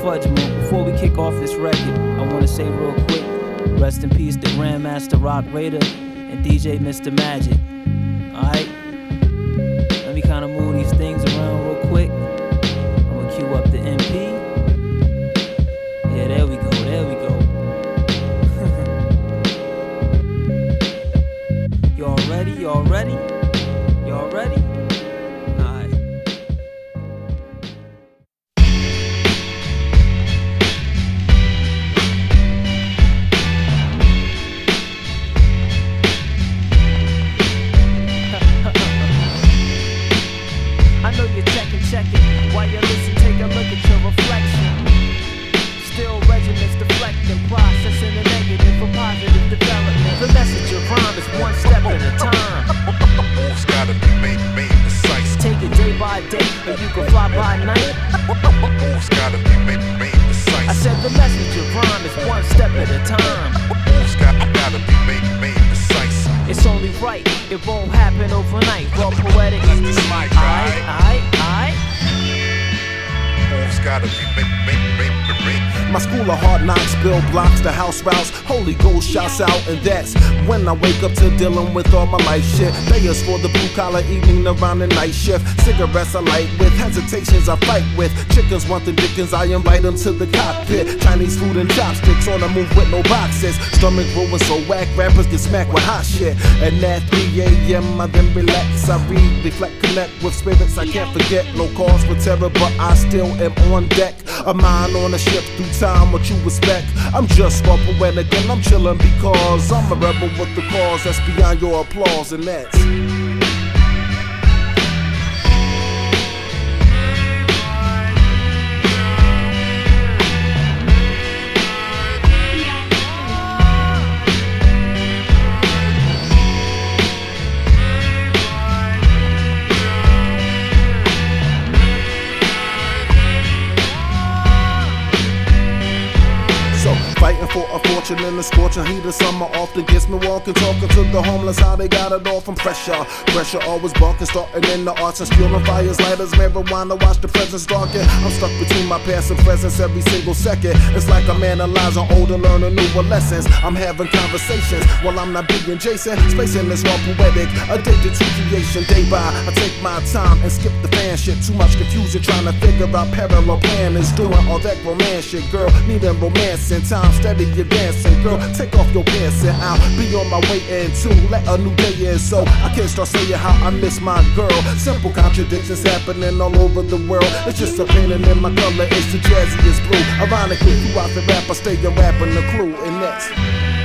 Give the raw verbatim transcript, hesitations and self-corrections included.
Fudge Monk. Before we kick off this record, I want to say real quick, rest in peace to Grandmaster Rock Raider and D J Mister Magic. Alright? Let me kind of move these things around real quick. I'm gonna cue up the M P. Yeah, there we go, there we go. Y'all ready? Y'all ready? Y'all ready? Alright. I know you're checking, checking. While you listen, take a look at your reflection. Still regiments deflecting, processing the negative for positive development. The message of rhyme is one step at a time. Moves gotta be made, made precise. Take it day by day, and you can fly by night. Moves gotta be made, made precise. I said the message of rhyme is one step at a time. Moves gotta, gotta be made, made precise. It's only right, it won't happen overnight. Well, poetic. That's the mic, Aight, aight, aight. Moves gotta be made, made, made, made. My school of hard knocks, build blocks, the house routes, Holy Ghost shouts out, and that's when I wake up to dealing with all my life shit. Day is for the blue collar, evening around the night shift. Cigarettes I light with, hesitations I fight with. Chickens want the dickens, I invite them to the cockpit. Chinese food and chopsticks on the move with no boxes. Stomach growing so whack, rappers get smacked with hot shit. And at three A M I then relax, I read, reflect, connect with spirits I can't forget. No cause for terror, but I still am on deck. A mind on a ship through time, what you expect. I'm just more poetic and I'm chillin' because I'm a rebel with the cause that's beyond your applause, and that's fighting for a fortune in the scorching heat of summer often gets me walking, talking to the homeless how they got it all from pressure. Pressure always barking, starting in the arts and spewing fires, lighters, marijuana, watch the presence darken. I'm stuck between my past and presence every single second. It's like I'm analyzing older, learning newer lessons. I'm having conversations while I'm not being Jason. Spacing this all poetic, addicted to creation day by. I take my time and skip the fan shit. Too much confusion trying to figure out parallel plan is doing all that romance shit. Girl, needing romance in time. Steady your dancing, girl, take off your pants and I'll be on my way in too. Let a new day in, so I can't start saying how I miss my girl. Simple contradictions happening all over the world. It's just a painting in my color, it's the jazziest blue. Ironically, throughout the rap, I stay a rapping the crew, and that's